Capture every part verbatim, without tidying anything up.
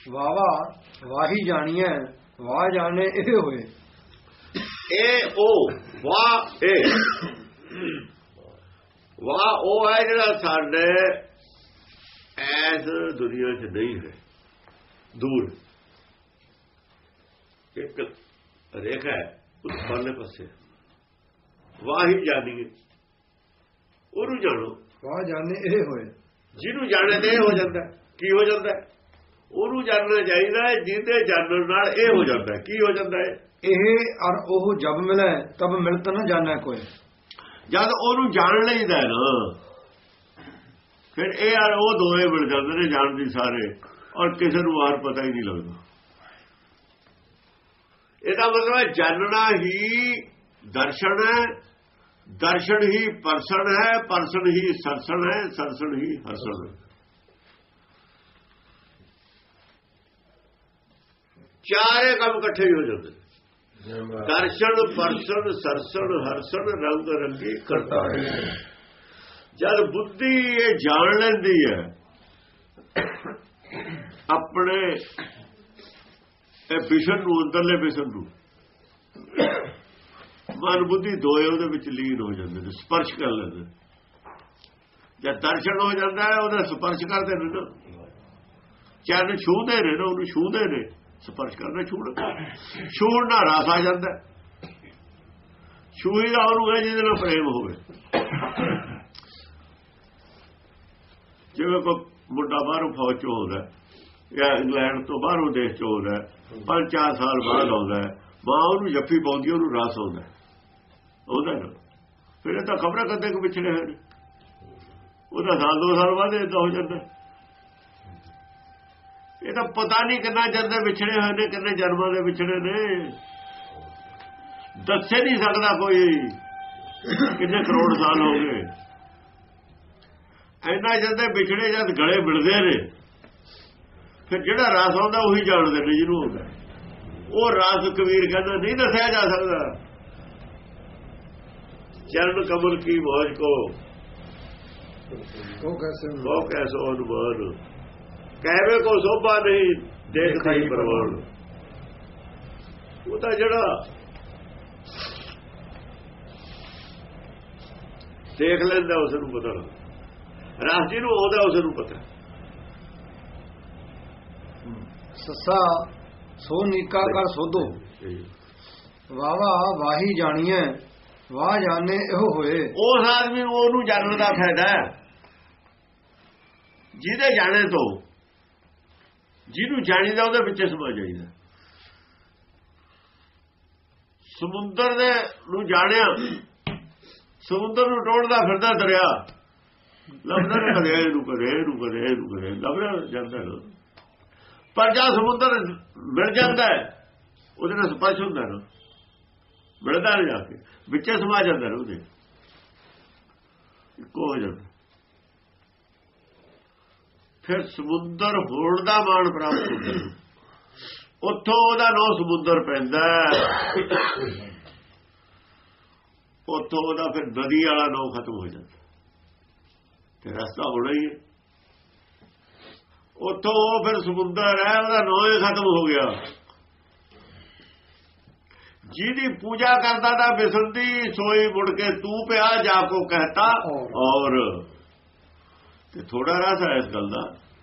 ਵਾਵਾ ਵਾਹੀ ਜਾਣੀਐ ਵਾਹ ਜਾਣੇ ਇਹ ਹੋਏ। ਇਹ ਉਹ ਵਾਹ ਇਹ ਵਾਹ ਉਹ ਹੈ ਜਿਹੜਾ ਸਾਡੇ ਐਸ ਦੁਨੀਆ 'ਚ ਨਹੀਂ ਹੈ, ਦੂਰ ਇੱਕ ਰੇਖਾ ਹੈ ਉਸ ਪਰਲੇ ਪਾਸੇ। ਵਾਹੀ ਜਾਣੀਏ ਉਹਨੂੰ ਜਾਣੋ, ਵਾਹ ਜਾਣੇ ਇਹ ਹੋਏ। ਜਿਹਨੂੰ ਜਾਣੇ ਤੇ ਇਹ ਹੋ ਜਾਂਦਾ। ਕੀ ਹੋ ਜਾਂਦਾ? ਉਹਨੂੰ ਜਾਣਨਾ ਚਾਹੀਦਾ ਹੈ ਜਿਹਦੇ ਜਾਣਨ ਨਾਲ ਇਹ ਹੋ ਜਾਂਦਾ। ਕੀ ਹੋ ਜਾਂਦਾ ਹੈ? ਇਹ ਔਰ ਉਹ ਜਬ ਮਿਲੇ ਤਬ ਮਿਲਤ ਨਾ ਜਾਣੇ ਕੋਈ। ਜਦ ਉਹਨੂੰ ਜਾਣ ਲਈਦਾ ਨਾ ਫਿਰ ਇਹ ਔਰ ਉਹ ਦੋਵੇਂ ਮਿਲ ਜਾਂਦੇ ਨੇ ਜਾਣਦੀ ਸਾਰੇ, ਔਰ ਕਿਸੇ ਨੂੰ ਆਰ ਪਤਾ ਹੀ ਨਹੀਂ ਲੱਗਦਾ। ਇਹਦਾ ਮਤਲਬ ਹੈ ਜਾਣਨਾ ਹੀ ਦਰਸ਼ਨ ਹੈ, ਦਰਸ਼ਨ ਹੀ ਪਰਸਨ ਹੈ, ਪਰਸਨ ਹੀ ਸਰਸਣ ਹੈ, ਸਰਸਣ ਹੀ ਹਰਸਣ ਹੈ। ਚਾਰੇ ਕੰਮ ਇਕੱਠੇ ਹੀ ਹੋ ਜਾਂਦੇ। ਦਰਸ਼ਨ ਪਰਸਨ ਸਰਸਣ ਹਰਸਣ ਰੰਗ ਰੰਗੀ ਕਰਤਾ ਹੈ। ਜਦ ਬੁੱਧੀ ਇਹ ਜਾਣ ਲੈਂਦੀ ਹੈ ਆਪਣੇ ਇਹ ਵਿਸ਼ਨ ਨੂੰ, ਅੰਦਰਲੇ ਵਿਸ਼ਨ ਨੂੰ, ਮਨ ਬੁੱਧੀ ਦੋਏ ਉਹਦੇ ਵਿੱਚ ਲੀਨ ਹੋ ਜਾਂਦੇ ਨੇ, ਸਪਰਸ਼ ਕਰ ਲੈਂਦੇ। ਜਦ ਦਰਸ਼ਨ ਹੋ ਜਾਂਦਾ ਹੈ ਉਹਦਾ ਸਪਰਸ਼ ਕਰਦੇ ਨੇ ਨਾ, ਚਰਨ ਛੂਹਦੇ ਨੇ ਨਾ, ਉਹਨੂੰ ਛੂਹਦੇ ਨੇ। ਸਪਰਸ਼ ਕਰਨਾ ਛੂਹਣਾ, ਛੂਹਣਾ ਰਸ ਆ ਜਾਂਦਾ। ਛੂਹੀ ਦਾ ਉਹਨੂੰ ਹੈ ਜਿਹਦੇ ਨਾਲ ਪ੍ਰੇਮ ਹੋਵੇ। ਜਿਵੇਂ ਕੋਈ ਮੁੰਡਾ ਬਾਹਰੋਂ ਫੌਜ ਚੋਂ ਆਉਂਦਾ ਜਾਂ ਇੰਗਲੈਂਡ ਤੋਂ ਬਾਹਰੋਂ ਦੇਸ਼ ਚੋਂ ਆਉਂਦਾ, ਪੰਜ ਚਾਰ ਸਾਲ ਬਾਅਦ ਆਉਂਦਾ, ਮਾਂ ਉਹਨੂੰ ਜੱਫੀ ਪਾਉਂਦੀ, ਉਹਨੂੰ ਰਸ ਆਉਂਦਾ ਉਹਦਾ ਨਾ। ਫਿਰ ਇਹ ਤਾਂ ਖਬਰਾਂ ਕਦੇ ਕੁ ਵਿਛੜੇ ਹੋਏ ਨੇ, ਉਹਦਾ ਸਾਲ ਦੋ ਸਾਲ ਬਾਅਦ ਏਦਾਂ ਹੋ ਜਾਂਦਾ। ਇਹ ਤਾਂ ਪਤਾ ਨਹੀਂ ਕਿੰਨਾ ਜਨਮ ਵਿਛੜੇ ਹੋਏ ਨੇ, ਕਿੰਨੇ ਜਨਮਾਂ ਦੇ ਵਿਛੜੇ ਨੇ, ਦੱਸੇ ਨਹੀਂ ਸਕਦਾ ਕੋਈ ਕਿੰਨੇ ਕਰੋੜ ਸਾਲ ਹੋ ਗਏ। ਇੰਨਾ ਜਦ ਵਿਛੜੇ ਜਦ ਗਲੇ ਮਿਲਦੇ ਨੇ ਫਿਰ ਜਿਹੜਾ ਰਸ ਆਉਂਦਾ ਉਹੀ ਜਾਣਦੇ ਨੇ ਜਿਹਨੂੰ ਆਉਂਦਾ। ਉਹ ਰਸ ਕਬੀਰ ਕਹਿੰਦਾ ਨਹੀਂ ਦੱਸਿਆ ਜਾ ਸਕਦਾ। ਚਰਨ ਕਮਲ ਕੀ ਮੌਜ ਕੋ ਉਹ ਕੈਸੇ ਉਹ ਕੈਸੋ ਅਨੁਮਾਨ ਕਹਿਵੇ ਕੋ ਸੋਭਾ ਨਹੀਂ ਦੇਖਦੀ ਪ੍ਰਵਾਨ। ਉਹ ਤਾਂ ਜਿਹੜਾ ਦੇਖ ਲੈਂਦਾ ਉਸ ਨੂੰ ਪਤਾ ਲੱਗਦਾ। ਰਸ ਜੀ ਨੂੰ ਆਉਂਦਾ ਉਸ ਨੂੰ ਪਤਾ। ਸੱਸਾ ਸੋ ਨੀਕਾ ਕਰ ਸੋਧੋ ਵਾਵਾ ਵਾਹੀ ਜਾਣੀਐ ਵਾਹ ਜਾਣੇ ਇਹੋ ਹੋਏ। ਉਸ ਆਦਮੀ ਨੂੰ ਉਹਨੂੰ ਜਾਣਨ ਦਾ ਫਾਇਦਾ ਹੈ ਜਿਹਦੇ ਜਾਣੇ ਤੋਂ, ਜਿਹਨੂੰ ਜਾਣੀਦਾ ਉਹਦੇ ਵਿੱਚ ਸਮਝ ਜਾਈਦਾ। ਸਮੁੰਦਰ ਦੇ ਨੂੰ ਜਾਣਿਆ, ਸਮੁੰਦਰ ਨੂੰ ਟੋੜਦਾ ਫਿਰਦਾ ਦਰਿਆ, ਲੱਭਦਾ ਨਾ ਕਦੇ ਇਹਨੂੰ ਕਦੇ ਇਹਨੂੰ ਕਦੇ ਇਹਨੂੰ ਕਦੇ ਲੱਭਦਾ ਜਾਂਦਾ ਨਾ। ਪਰ ਜਦ ਸਮੁੰਦਰ ਮਿਲ ਜਾਂਦਾ ਉਹਦੇ ਨਾਲ ਸਪਰਸ਼ ਹੁੰਦਾ ਨਾ, ਮਿਲਦਾ ਨਾ ਜਾ ਕੇ ਵਿੱਚੇ ਸਮਾ ਜਾਂਦਾ ਨਾ, ਉਹਦੇ ਇੱਕੋ ਹੋ ਜਾਂਦਾ। ਫਿਰ ਸਮੁੰਦਰ ਹੋਣ ਦਾ ਮਾਣ ਪ੍ਰਾਪਤ ਹੁੰਦਾ। ਉੱਥੋਂ ਉਹਦਾ ਨਾਂ ਸਮੁੰਦਰ ਪੈਂਦਾ। ਉੱਥੋਂ ਉਹਦਾ ਫਿਰ ਨਦੀ ਵਾਲਾ ਨਾਂ ਖਤਮ ਹੋ ਜਾਂਦਾ ਤੇ ਰਸਤਾ ਹੋਣਾ ਹੀ ਹੈ। ਉੱਥੋਂ ਉਹ ਫਿਰ ਸਮੁੰਦਰ ਹੈ, ਉਹਦਾ ਨਾਂ ਹੀ ਖਤਮ ਹੋ ਗਿਆ। ਜਿਹਦੀ ਪੂਜਾ ਕਰਦਾ ਤਾਂ ਬਿਸੰਦੀ ਸੋਈ ਮੁੜ ਕੇ ਤੂੰ ਪਿਆ ਜਾ ਕੋ ਕਹਤਾ ਔਰ। ਤੇ ਥੋੜਾ ਰਸ ਹੈ ਇਸ ਗੱਲ ਦਾ।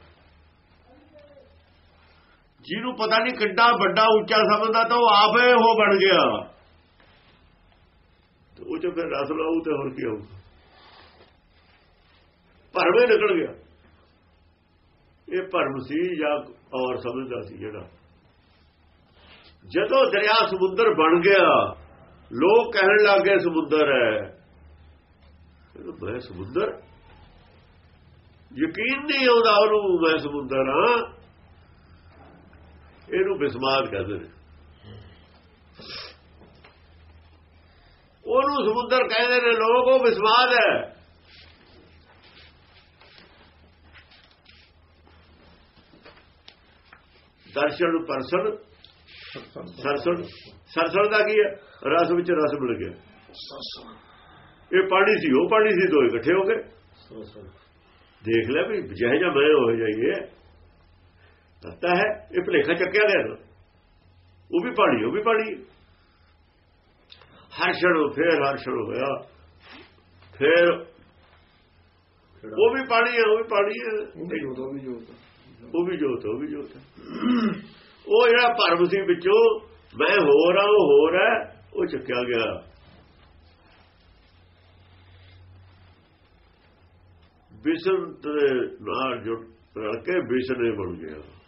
ਜਿਹਨੂੰ ਪਤਾ ਨਹੀਂ ਕਿੱਡਾ ਵੱਡਾ ਉੱਚਾ ਸਮਝਦਾ ਤਾਂ ਉਹ ਆਪੇ ਉਹ ਬਣ ਗਿਆ। ਤੇ ਉਹ ਚ ਫਿਰ ਰਸ ਲਾਊ ਤੇ ਹੋਰ ਕੀ ਆਊਗਾ? ਭਰਵੇਂ ਨਿਕਲ ਗਿਆ। ਇਹ ਭਰਮ ਸੀ ਜਾਂ ਔਰ ਸਮਝਦਾ ਸੀ ਜਿਹੜਾ। ਜਦੋਂ ਦਰਿਆ ਸਮੁੰਦਰ ਬਣ ਗਿਆ, ਲੋਕ ਕਹਿਣ ਲੱਗੇ ਸਮੁੰਦਰ ਹੈ। ਮੈਂ ਸਮੁੰਦਰ, ਯਕੀਨ ਨਹੀਂ ਆਉਂਦਾ ਉਹਨੂੰ ਮੈਂ ਸਮੁੰਦਰ ਹਾਂ। ਇਹਨੂੰ ਬਿਸਮਾਦ ਕਹਿੰਦੇ ਨੇ। ਉਹਨੂੰ ਸਮੁੰਦਰ ਕਹਿੰਦੇ ਨੇ ਲੋਕ, ਉਹ ਬਿਸਮਾਦ ਹੈ। ਦਰਸ਼ਨ ਪਰਸਨ ਸਰਸਣ। ਸਰਸਣ ਦਾ ਕੀ ਹੈ? ਰਸ ਵਿੱਚ ਰਸ ਮਿਲ ਗਿਆ। ਇਹ ਪਾਣੀ ਸੀ, ਉਹ ਪਾਣੀ ਸੀ, ਦੋ ਇਕੱਠੇ ਹੋ ਗਏ। ਦੇਖ ਲੈ ਵੀ ਜਿਹੇ ਜਿਹਾ ਮੈਂ ਹੋ ਜਾਈਏ। ਤੱਤਾ ਹੈ ਇਹ ਭੁਲੇਖਾ ਚੱਕਿਆ ਗਿਆ ਨਾ, ਉਹ ਵੀ ਪਾਣੀ ਉਹ ਵੀ ਪਾਣੀ ਹਰ ਛੜੋ ਫੇਰ ਹਰ ਛੜੋ ਹੋਇਆ ਫੇਰ ਉਹ ਵੀ ਪਾਣੀ ਹੈ ਉਹ ਵੀ ਪਾਣੀ ਹੈ ਉਹ ਵੀ ਜੋਤ ਉਹ ਵੀ ਜੋਤ ਉਹ ਵੀ ਜੋਤ ਉਹ ਵੀ ਜੋਤ ਉਹ ਜਿਹੜਾ ਭਰਮ ਸੀ ਵਿੱਚੋਂ ਮੈਂ ਹੋਰ ਆ ਉਹ ਹੋਰ ਹੈ ਉਹ ਚੱਕਿਆ ਗਿਆ ਵਿਸ਼ਨ ਦੇ ਨਾਲ ਜੁੜ ਰਲ ਕੇ ਵਿਸ਼ਨ ਬਣ ਗਿਆ।